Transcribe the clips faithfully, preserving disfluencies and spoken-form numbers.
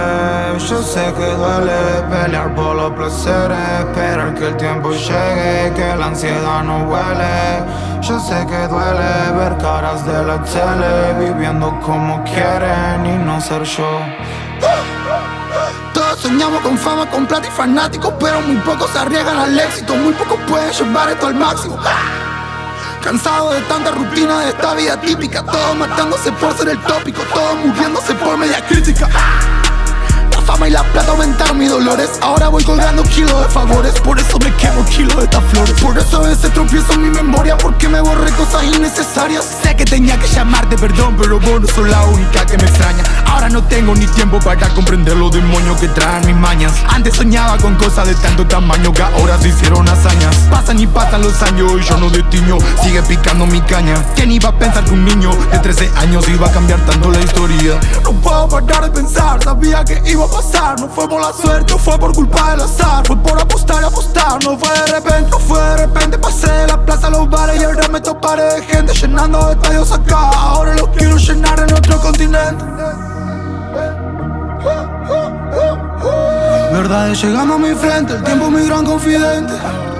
duele, yo sé que duele pelear por los placeres, esperar que el tiempo llegue, que la ansiedad no huele. Yo sé que duele ver caras de la tele viviendo como quieren y no ser yo. Todos soñamos con fama, con plata y fanáticos, pero muy pocos se arriesgan al éxito, muy pocos pueden llevar esto al máximo. Cansado de tanta rutina, de esta vida típica, todos matándose por ser el tópico, todos muriéndose por media crítica. La fama y la plata aumentaron mis dolores, ahora voy colgando kilos de favores, por eso me quemo kilos de estas flores. Por eso a veces tropiezo en mi memoria, porque me borré cosas innecesarias. Sé que tenía que llamarte perdón, pero vos no sos la única que me extraña. Ahora no tengo ni tiempo para comprender los demonios que traen mis mañas. Antes soñaba con cosas de tanto tamaño que ahora se hicieron hazañas. Pasan y pasan los años y yo no destiño, sigue picando mi caña. ¿Quién iba a pensar que un niño de trece años iba a cambiar tanto la historia? No puedo parar de pensar, sabía que iba a pasar. No fue por la suerte, no fue por culpa del azar, fue por apostar y apostar. No fue de repente, no fue de repente. Pasé de la plaza a los bares y ahora me toparé de gente llenando estadios acá. Ahora los quiero llenar en otro continente. Verdades llegando a mi frente, el tiempo mi gran confidente.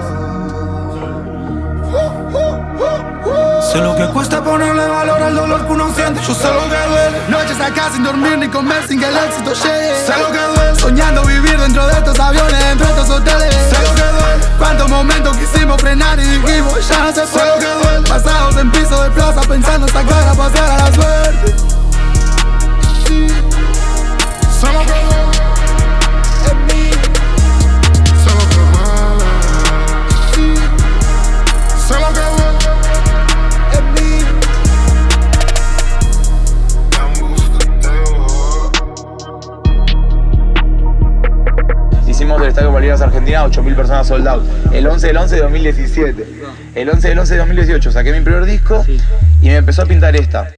Sé lo que cuesta ponerle valor al dolor que uno siente. Yo sé lo que duele, noches acá sin dormir ni comer sin que el éxito llegue. Sé lo que duele, soñando vivir dentro de estos aviones, dentro de estos hoteles. Sé lo que duele, cuántos momentos quisimos frenar y dijimos ya no se puede. Sé lo que duele, pasados en piso de plaza pensando sacar a pasear a la suerte. Sí. Sé lo que duele en mí. Sé lo que duele. Sí. Sé lo que duele. Hicimos el Estadio Bolívar Argentina, ocho mil personas sold out. El once del once de dos mil diecisiete. El once del once de dos mil dieciocho saqué mi primer disco y me empezó a pintar esta.